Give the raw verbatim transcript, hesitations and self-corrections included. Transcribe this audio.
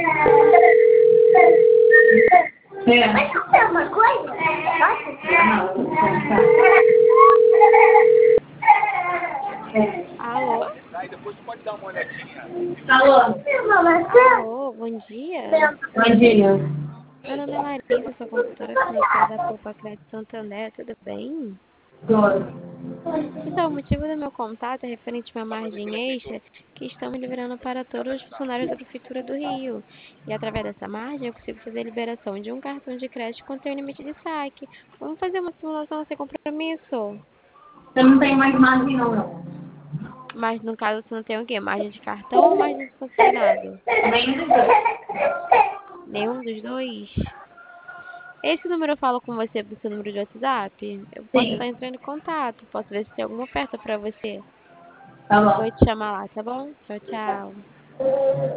É. Mas não tem uma coisa? Alô? Alô? Alô, bom dia. Bom dia. Meu nome é Larissa, sou consultora financeira da Poupa Crédito Santander, tudo bem? Oi. Então, o motivo do meu contato é referente a uma margem extra que estamos liberando para todos os funcionários da Prefeitura do Rio. E através dessa margem eu consigo fazer a liberação de um cartão de crédito com teu limite de saque. Vamos fazer uma simulação sem compromisso. Eu não tenho mais margem não, não. Mas no caso você não tem o quê? Margem de cartão ou margem de consignado? Nem dos dois. Nenhum dos dois? Esse número eu falo com você do seu número de WhatsApp? Eu posso Sim. estar entrando em contato, posso ver se tem alguma oferta para você. Tá Vou bom. te chamar lá, tá bom? Tchau, tchau.